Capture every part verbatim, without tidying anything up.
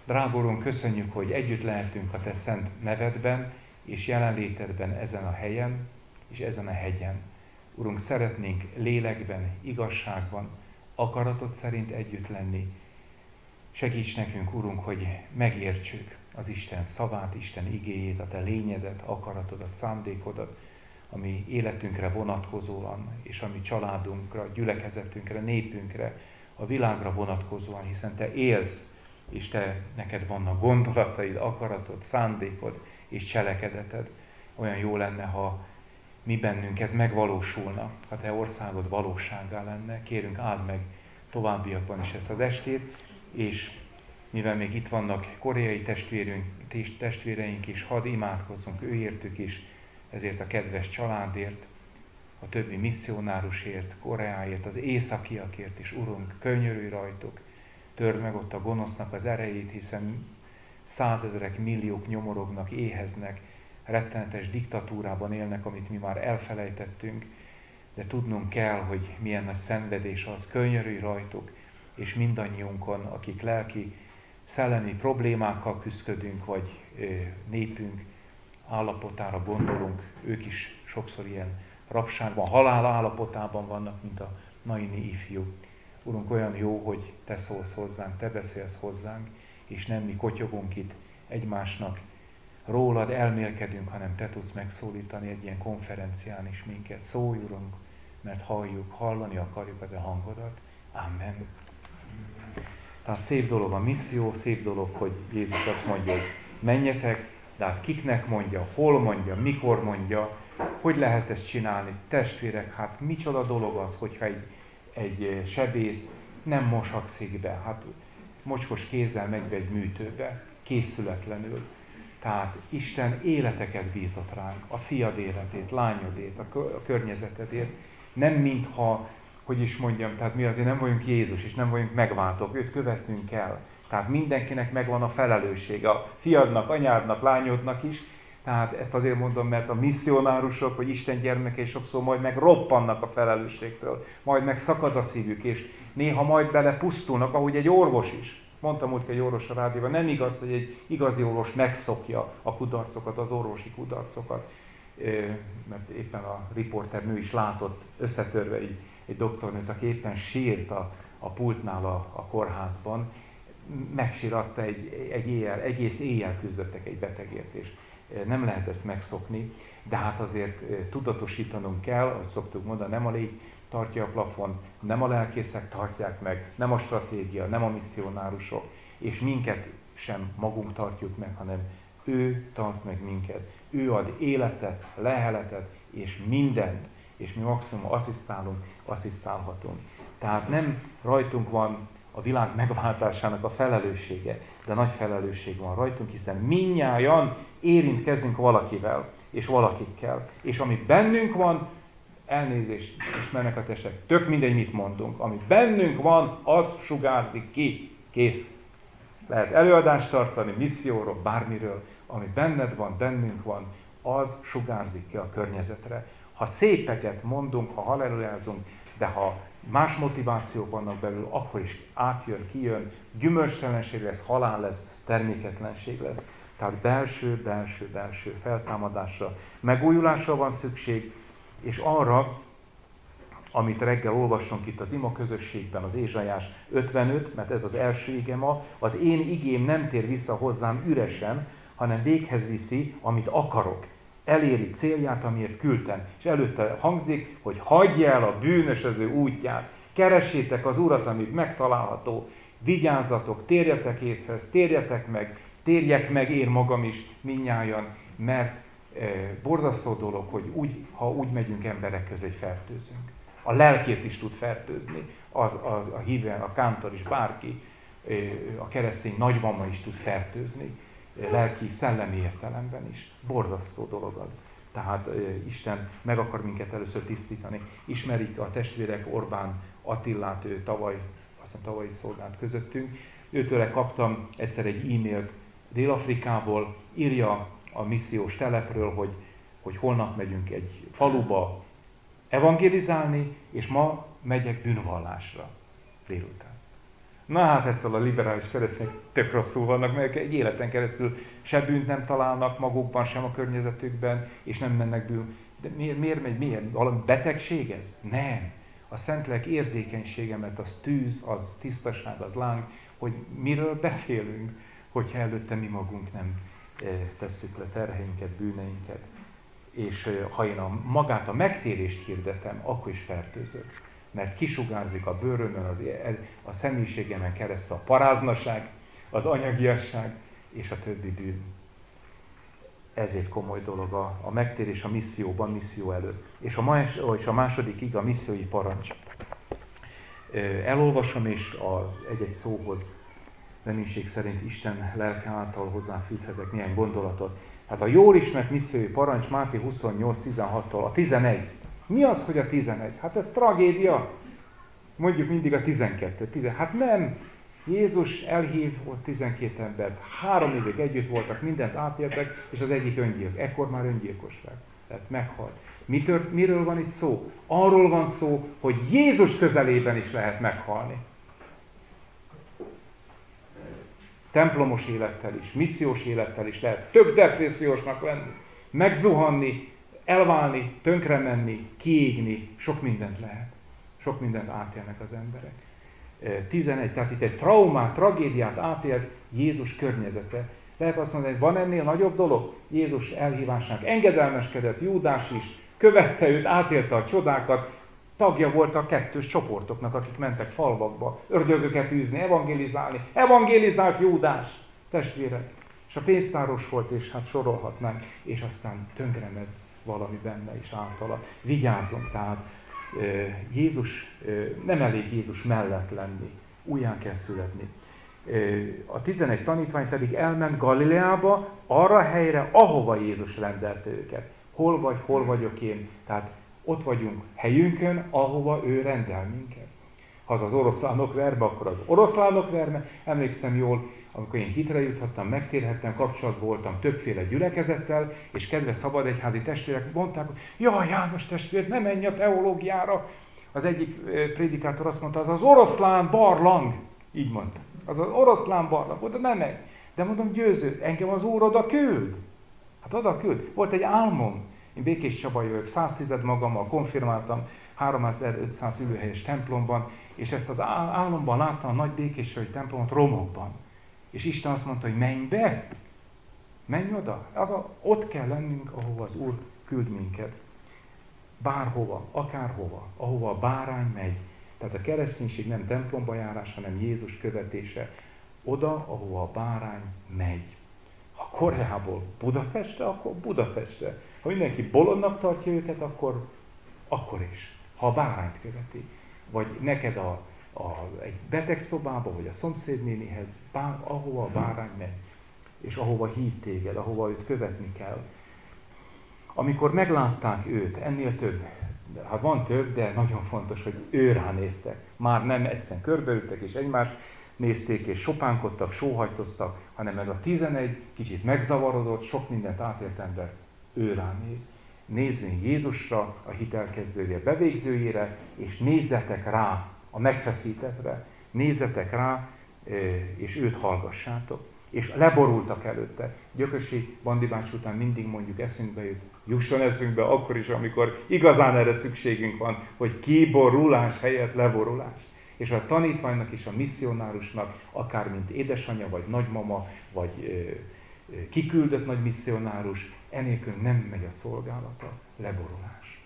Drága Urunk, köszönjük, hogy együtt lehetünk a Te szent nevedben és jelenlétedben ezen a helyen és ezen a hegyen. Urunk, szeretnénk lélekben, igazságban, akaratod szerint együtt lenni. Segíts nekünk, Urunk, hogy megértsük az Isten szavát, Isten igéjét, a Te lényedet, akaratodat, szándékodat, ami életünkre vonatkozóan, és ami családunkra, gyülekezetünkre, népünkre, a világra vonatkozóan, hiszen Te élsz, és Te, neked vannak gondolataid, akaratod, szándékod és cselekedeted. Olyan jó lenne, ha mi bennünk ez megvalósulna, ha Te országod valósággá lenne. Kérünk, áld meg továbbiakban is ezt az estét, és mivel még itt vannak koreai testvérünk, testvéreink is, hadd imádkozzunk őértük is, ezért a kedves családért, a többi misszionárusért, Koreáért, az északiakért is, Urunk, könyörülj rajtuk, törd meg ott a gonosznak az erejét, hiszen százezrek, milliók nyomorognak, éheznek, rettenetes diktatúrában élnek, amit mi már elfelejtettünk, de tudnunk kell, hogy milyen nagy szenvedés az, könyörülj rajtuk, és mindannyiunkon, akik lelki, szellemi problémákkal küzdködünk, vagy ö, népünk állapotára gondolunk, ők is sokszor ilyen rabságban, halál állapotában vannak, mint a naini ifjú. Urunk, olyan jó, hogy Te szólsz hozzánk, Te beszélsz hozzánk, és nem mi kotyogunk itt egymásnak, rólad elmélkedünk, hanem Te tudsz megszólítani egy ilyen konferencián is minket. Szólj, Urunk, mert halljuk, hallani akarjuk a Te hangodat. Amen. Tehát szép dolog a misszió, szép dolog, hogy Jézus azt mondja, hogy menjetek, de hát kiknek mondja, hol mondja, mikor mondja, hogy lehet ezt csinálni. Testvérek, hát micsoda dolog az, hogyha egy, egy sebész nem mosakszik be, hát mocskos kézzel megy be egy műtőbe, készületlenül. Tehát Isten életeket bízott ránk, a fiad életét, lányodét, a környezetedét, nem mintha, hogy is mondjam, tehát mi azért nem vagyunk Jézus, és nem vagyunk megváltók, őt követnünk kell. Tehát mindenkinek megvan a felelőssége, a fiadnak, anyádnak, lányodnak is. Tehát ezt azért mondom, mert a misszionárusok, vagy Isten gyermekei sokszor majd meg roppannak a felelősségtől, majd meg szakad a szívük, és néha majd bele pusztulnak, ahogy egy orvos is. Mondtam úgy, hogy egy orvos a rádióban, nem igaz, hogy egy igazi orvos megszokja a kudarcokat, az orvosi kudarcokat, mert éppen a riporternő is látott összetörve egy, egy doktornőt, aki éppen sírt a, a pultnál a, a kórházban, megsíratta egy, egy éjjel, egész éjjel küzdöttek egy betegért, és nem lehet ezt megszokni, de hát azért tudatosítanunk kell, ahogy szoktuk mondani, nem a légy tartja a plafon, nem a lelkészek tartják meg, nem a stratégia, nem a misszionárusok, és minket sem magunk tartjuk meg, hanem ő tart meg minket. Ő ad életet, leheletet, és mindent, és mi maximum asszisztálunk, asszisztálhatunk. Tehát nem rajtunk van a világ megváltásának a felelőssége, de nagy felelősség van rajtunk, hiszen mindnyájan érintkezünk valakivel, és valakikkel. És ami bennünk van, elnézést, ismernek a testek, tök mindegy, mit mondunk. Ami bennünk van, az sugárzik ki. Kész. Lehet előadást tartani, misszióról, bármiről. Ami benned van, bennünk van, az sugárzik ki a környezetre. Ha szépeket mondunk, ha hallelujázunk, de ha más motivációk vannak belül, akkor is átjön, kijön, gyümölcstellenség lesz, halál lesz, terméketlenség lesz. Tehát belső, belső, belső feltámadásra, megújulásra van szükség, és arra, amit reggel olvassunk itt az ima közösségben, az Ézsaiás ötvenöt, mert ez az első ige ma, az én igém nem tér vissza hozzám üresen, hanem véghez viszi, amit akarok. Eléri célját, amiért küldtem. És előtte hangzik, hogy hagyj el a bűnös az ő útját. Keressétek az Urat, amit megtalálható. Vigyázzatok, térjetek észhez, térjetek meg, térjek meg én magam is mindnyájan, mert e, borzasztó dolog, hogy úgy, ha úgy megyünk emberek közé, hogy fertőzünk. A lelkész is tud fertőzni, a, a, a hívő, a kántor is, bárki, e, a keresztény nagymama is tud fertőzni. Lelki, szellemi értelemben is. Borzasztó dolog az. Tehát uh, Isten meg akar minket először tisztítani. Ismerik a testvérek Orbán Attilát, ő tavaly, azt hiszem tavalyi szolgált közöttünk. Őtőle kaptam egyszer egy e-mailt Dél-Afrikából, írja a missziós telepről, hogy, hogy holnap megyünk egy faluba evangélizálni, és ma megyek bűnvallásra délután. Na hát ettől a liberális keresztények tök rosszul vannak, mert egy életen keresztül se bűnt nem találnak magukban, sem a környezetükben, és nem mennek bűn. De miért, miért megy, miért? Valami betegség ez? Nem. A Szentlélek érzékenysége, mert az tűz, az tisztaság, az láng, hogy miről beszélünk, hogyha előtte mi magunk nem tesszük le terheinket, bűneinket. És ha én a, magát a megtérést hirdetem, akkor is fertőzök. Mert kisugárzik a bőrömön, az, a személyiségemen keresztül a paráznaság, az anyagiasság és a többi bűn. Ezért komoly dolog a, a megtérés a misszióban, misszió előtt. És a, más, és a második ig a missziói parancs. Elolvasom, és az egy-egy szóhoz reménység szerint Isten lelke által hozzáfűzhetek néhány gondolatot. Hát a jól ismert missziói parancs Máté huszonnyolc tizenhattól a tizenegy. Mi az, hogy a tizenegy? Hát ez tragédia. Mondjuk mindig a tizenkettő. tizenegy. Hát nem. Jézus elhív ott tizenkét embert. Három évig együtt voltak, mindent átéltek, és az egyik öngyilkos. Ekkor már öngyilkosság. Tehát meghalt. Mitől, miről van itt szó? Arról van szó, hogy Jézus közelében is lehet meghalni. Templomos élettel is, missziós élettel is lehet tök depressziósnak lenni, megzuhanni, elválni, tönkre menni, kiégni, sok mindent lehet. Sok mindent átélnek az emberek. tizenegy, tehát itt egy traumát, tragédiát átélt Jézus környezete. Lehet azt mondani, hogy van ennél nagyobb dolog? Jézus elhívásának engedelmeskedett, Júdás is, követte őt, átélte a csodákat, tagja volt a kettős csoportoknak, akik mentek falvakba, ördögöket űzni, evangélizálni. Evangélizált Júdás, testvérek. És a pénztáros volt, és hát sorolhatnánk, és aztán tönkremed valami benne is általa. Vigyázzunk, tehát Jézus, nem elég Jézus mellett lenni, újján kell születni. A tizenegy tanítvány pedig elment Galileába, arra a helyre, ahova Jézus rendelte őket. Hol vagy, hol vagyok én? Tehát ott vagyunk helyünkön, ahova ő rendel minket. Ha az az oroszlánok verme, akkor az oroszlánok verme. Emlékszem jól, amikor én hitre juthattam, megtérhettem, kapcsolatban voltam többféle gyülekezettel, és kedves szabadegyházi testvérek mondták, hogy jaj, János testvér, ne menj a teológiára. Az egyik prédikátor azt mondta, az az oroszlán barlang. Így mondta. Az az oroszlán barlang. Oda nem megy. De mondom, győző, engem az Úr oda küld. Hát oda küld. Volt egy álmom. Én Békés Csaba jövök, száztized magammal konfirmáltam, háromezer-ötszáz ülőhelyes templomban, és ezt az álomban láttam a nagy békéscsabai templomot romokban. És Isten azt mondta, hogy menj be, menj oda. Az a, ott kell lennünk, ahova az Úr küld minket. Bárhova, akárhova, ahova a bárány megy. Tehát a kereszténység nem templomba járás, hanem Jézus követése. Oda, ahova a bárány megy. Ha Koreából Budapestre, akkor Budapestre. Ha mindenki bolondnak tartja őket, akkor, akkor is. Ha a bárányt követi. Vagy neked a, a, egy betegszobába, vagy a szomszédnénihez, bár, ahova a bárány megy, és ahova hív téged, ahova őt követni kell. Amikor meglátták őt, ennél több, hát van több, de nagyon fontos, hogy ő ránéztek. Már nem egyszerűen körbeültek, és egymást nézték, és sopánkodtak, sóhajtoztak, hanem ez a tizenegy kicsit megzavarodott, sok mindent átélt ember, ő ránéz. Nézzünk Jézusra, a hitelkezdője bevégzőjére, és nézzetek rá, a megfeszítettre. Nézzetek rá, és őt hallgassátok. És leborultak előtte. Gyökösi Bandi bácsi után mindig mondjuk eszünkbe jut, jusson eszünkbe akkor is, amikor igazán erre szükségünk van, hogy kiborulás helyett leborulás. És a tanítványnak és a misszionárusnak, akár mint édesanyja, vagy nagymama, vagy ö, ö, kiküldött nagy misszionárus, enélkül nem megy a szolgálata, leborulás.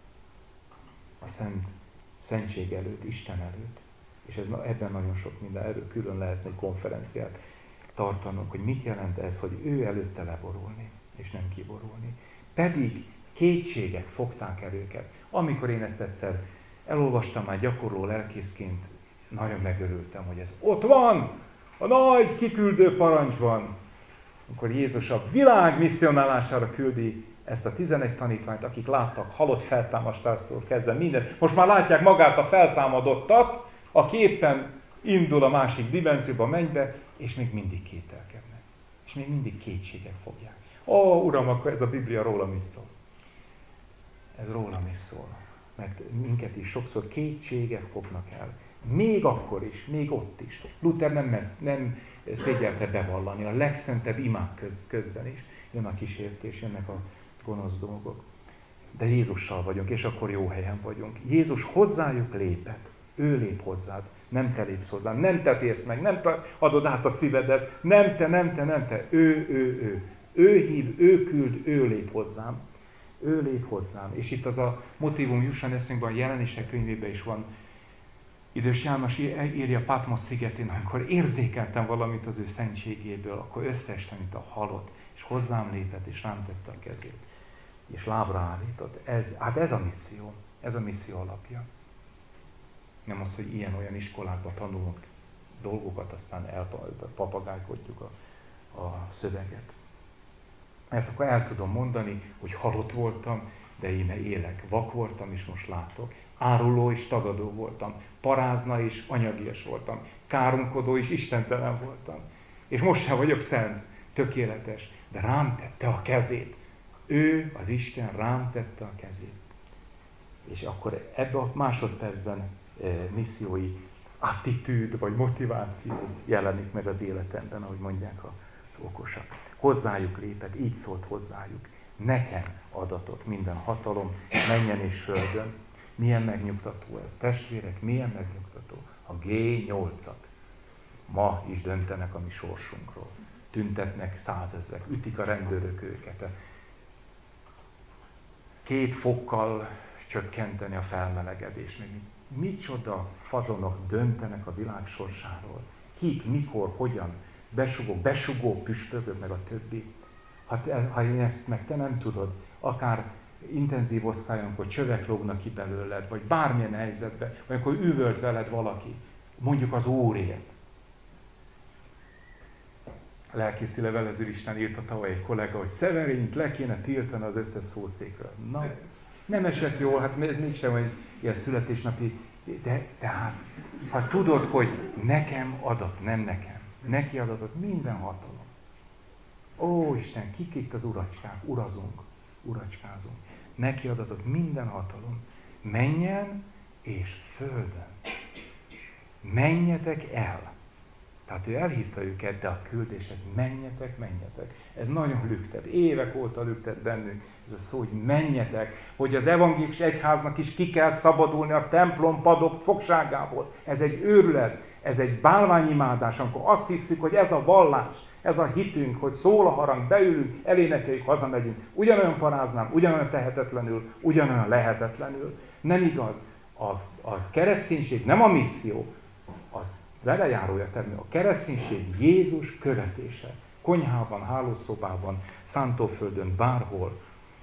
A szent, szentség előtt, Isten előtt. És ez, ebben nagyon sok minden, erről külön lehetne egy konferenciát tartanunk, hogy mit jelent ez, hogy ő előtte leborulni, és nem kiborulni. Pedig kétségek fogták el őket. Amikor én ezt egyszer elolvastam már gyakorló lelkészként, nagyon megörültem, hogy ez ott van, a nagy kiküldő parancsban. Amikor Jézus a világ misszionálására küldi ezt a tizenegy tanítványt, akik láttak halott feltámadástól kezdve mindent. Most már látják magát a feltámadottat, aki éppen indul a másik dimenzióba, mennybe, és még mindig kételkednek. És még mindig kétségek fogják. Ó, Uram, akkor ez a Biblia rólam is szól. Ez rólam is szól. Mert minket is sokszor kétségek fognak el. Még akkor is, még ott is. Luther nem, ment, nem szégyelte bevallani, a legszentebb imák köz, közben is. Jön a kísértés, jönnek a gonosz dolgok. De Jézussal vagyunk, és akkor jó helyen vagyunk. Jézus hozzájuk lépett. Ő lép hozzád. Nem te lépsz hozzá. Nem te térsz meg. Nem te adod át a szívedet. Nem te, nem te, nem te. Ő, ő, ő. Ő hív, ő küld, ő lép hozzám. Ő lép hozzám. És itt az a motívum jusson eszünkben, a Jelenések könyvében is van. Idős János írja Patmos szigetén, amikor érzékeltem valamit az ő szentségéből, akkor összeestem, mint a halott, és hozzám lépett, és rám tette a kezét. És lábra állított. Ez, hát ez a misszió. Ez a misszió alapja. Nem az, hogy ilyen-olyan iskolákban tanulunk dolgokat, aztán elpapagájkodjuk a, a szöveget. Mert akkor el tudom mondani, hogy halott voltam, de íme élek. Vak voltam, és most látok. Áruló és tagadó voltam. Parázna és anyagias voltam. Káromkodó és istentelen voltam. És most sem vagyok szent, tökéletes, de rám tette a kezét. Ő, az Isten rám tette a kezét. És akkor ebben a másodpercben e, missziói attitűd vagy motiváció jelenik meg az életemben, ahogy mondják az okosak. Hozzájuk lépett, így szólt hozzájuk. Nekem adatot minden hatalom, mennyen és földön. Milyen megnyugtató ez. Testvérek, milyen megnyugtató. A gé nyolcak ma is döntenek a mi sorsunkról. Tüntetnek százezrek, ütik a rendőrök őket. Két fokkal csökkenteni a felmelegedést. Micsoda fazonok döntenek a világ sorsáról. Kik, mikor, hogyan, besugó, besugó püspökök, meg a többi. Ha, te, ha ezt meg te nem tudod, akár intenzív osztályon, amikor csövek lógnak ki belőled, vagy bármilyen helyzetben, vagy amikor üvölt veled valaki, mondjuk az Úrért. Lelkészi levelező Isten írta tavaly egy kollega, hogy Szeverint le kéne tiltani az összes szószékről. Na, nem esett jól, hát mégsem egy ilyen születésnapi, de tehát, ha tudod, hogy nekem adat, nem nekem, neki adatot minden hatalom. Ó, Isten, kik itt az uracskák, urazunk, uracskázunk. Neki adatot minden hatalom, menjen és földön. Menjetek el. Tehát ő elhívta őket, de a küldéshez menjetek, menjetek. Ez nagyon lüktet. Évek óta lüktet bennünk ez a szó, hogy menjetek, hogy az evangélikus egyháznak is ki kell szabadulni a templom padok fogságából. Ez egy őrület, ez egy bálványimádás, amikor azt hiszük, hogy ez a vallás, ez a hitünk, hogy szól a harang, beülünk, elénekeljük, hazamegyünk. Ugyanolyan paráznám, ugyanolyan tehetetlenül, ugyanolyan lehetetlenül. Nem igaz. A, a kereszténység nem a misszió, az velejárója termő. A kereszténység Jézus követése. Konyhában, hálószobában, szántóföldön, bárhol.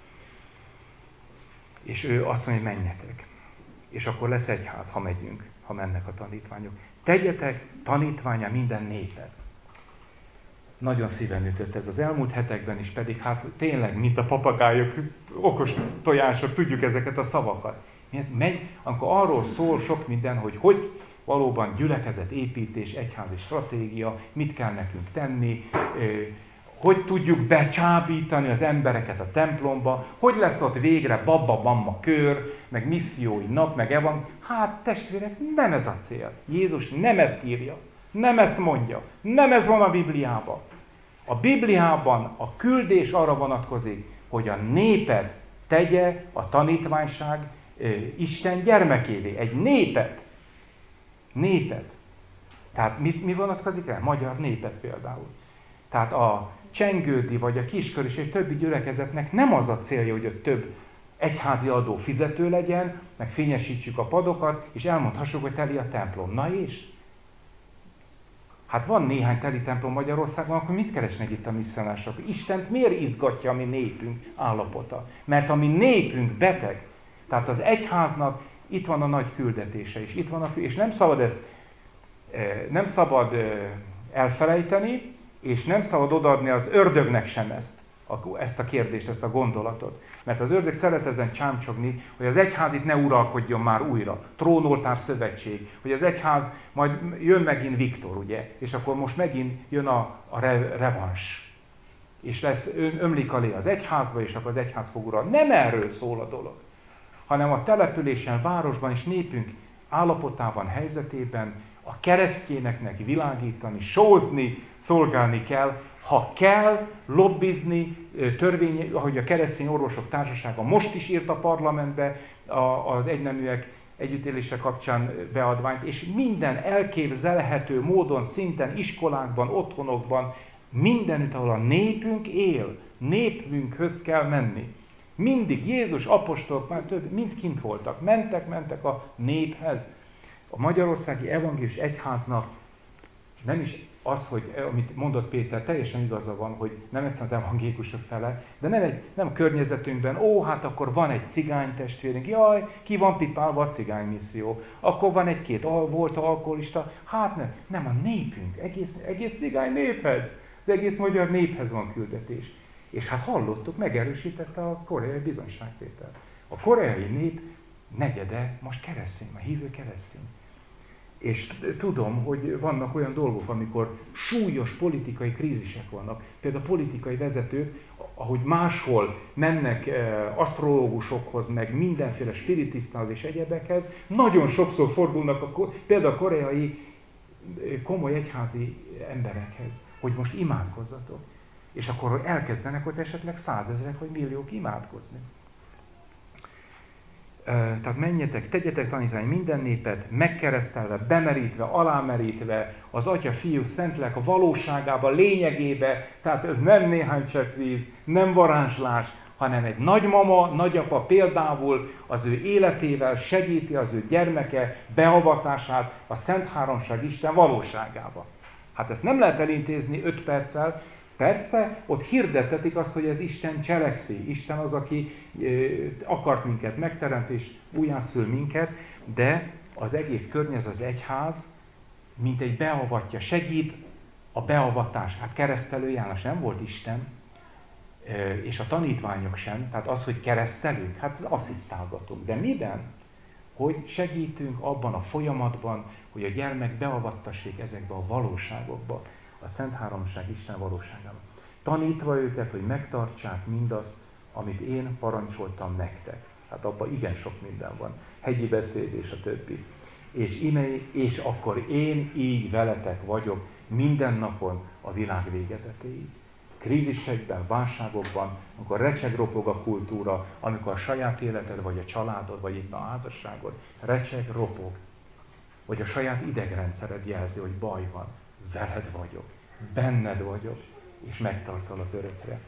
És ő azt mondja, hogy menjetek. És akkor lesz egyház, ha megyünk, ha mennek a tanítványok. Tegyetek tanítvánnyá minden népet. Nagyon szíven ütött ez az elmúlt hetekben is, pedig hát tényleg, mint a papagájok, okos tojások, tudjuk ezeket a szavakat. Megy, amikor arról szól sok minden, hogy hogy valóban gyülekezetépítés, egyházi stratégia, mit kell nekünk tenni, hogy tudjuk becsábítani az embereket a templomba, hogy lesz ott végre babba-bamma kör, meg missziói nap, meg evan. Hát testvérek, nem ez a cél. Jézus nem ezt írja, nem ezt mondja, nem ez van a Bibliában. A Bibliában a küldés arra vonatkozik, hogy a népet tegye a tanítványság Isten gyermekévé. Egy népet. Népet. Tehát mi, mi vonatkozik rá? Magyar népet például. Tehát a csengődi vagy a kiskör és többi gyülekezetnek nem az a célja, hogy ott több egyházi adó fizető legyen, meg fényesítsük a padokat, és elmondhassuk, hogy teli a templom. Na és? Hát van néhány teli templom Magyarországon, akkor mit keresnek itt a misszionások? Istent miért izgatja a mi népünk állapota? Mert a mi népünk beteg. Tehát az egyháznak itt van a nagy küldetése is. Itt van a, és nem szabad ezt nem szabad elfelejteni, és nem szabad odaadni az ördögnek sem ezt, ezt a kérdést, ezt a gondolatot. Mert az ördög szeret ezen csámcsogni, hogy az egyház itt ne uralkodjon már újra. Trónoltár szövetség, hogy az egyház, majd jön megint Viktor, ugye, és akkor most megint jön a, a re, revans. És lesz, ömlik a lé az egyházba, és akkor az egyház fog uralni. Nem erről szól a dolog, hanem a településen, városban és népünk állapotában, helyzetében a keresztjéneknek világítani, sózni, szolgálni kell, ha kell lobbizni, törvény, ahogy a Keresztény Orvosok Társasága most is írt a parlamentbe az egyneműek együttélése kapcsán beadványt, és minden elképzelhető módon, szinten, iskolákban, otthonokban, mindenütt, ahol a népünk él, népünkhöz kell menni. Mindig Jézus apostolok már több, mind kint voltak, mentek, mentek a néphez. A Magyarországi Evangélius Egyháznak nem is az, hogy amit mondott Péter, teljesen igaza van, hogy nem egyszerűen az evangélikusok fele, de nem, egy, nem környezetünkben, ó, hát akkor van egy cigány testvérünk, jaj, ki van pipálva a cigány misszió, akkor van egy-két al, volt alkoholista, hát nem, nem a népünk, egész, egész cigány néphez, az egész magyar néphez van küldetés. És hát hallottuk, megerősítette a koreai bizonyságtétel. A koreai nép negyede most keresztény, a hívő keresztény. És tudom, hogy vannak olyan dolgok, amikor súlyos politikai krízisek vannak. Például a politikai vezetők, ahogy máshol mennek eh, asztrológusokhoz, meg mindenféle spiritisztához és egyebekhez, nagyon sokszor fordulnak a, például a koreai komoly egyházi emberekhez, hogy most imádkozzatok. És akkor elkezdenek ott esetleg százezrek vagy milliók imádkozni. Tehát menjetek, tegyetek tanítvány minden népet, megkeresztelve, bemerítve, alámerítve, az Atya, Fiú, Szentlélek a valóságába, lényegébe, tehát ez nem néhány csepp víz, nem varázslás, hanem egy nagymama, nagyapa például az ő életével segíti az ő gyermeke beavatását a Szent Háromság Isten valóságába. Hát ezt nem lehet elintézni öt perccel. Persze, ott hirdettetik azt, hogy ez Isten cselekszi. Isten az, aki akart minket megteremteni, és újjászül minket, de az egész környezet, az egyház, mint egy beavatja, segít a beavatás. Hát keresztelő János nem volt Isten, és a tanítványok sem, tehát az, hogy keresztelünk, hát asszisztálgatunk. De miben? Hogy segítünk abban a folyamatban, hogy a gyermek beavattassék ezekbe a valóságokba, a Szent Háromság Isten valóságában. Tanítva őket, hogy megtartsák mindazt, amit én parancsoltam nektek. Hát abban igen sok minden van. Hegyi beszéd és a többi. És imei, és akkor én így veletek vagyok minden napon a világ végezetéig. Krízisekben, válságokban, amikor recseg-ropog a kultúra, amikor a saját életed, vagy a családod, vagy éppen a házasságod recseg-ropog, vagy a saját idegrendszered jelzi, hogy baj van. Veled vagyok, benned vagyok, és megtartalak örökre.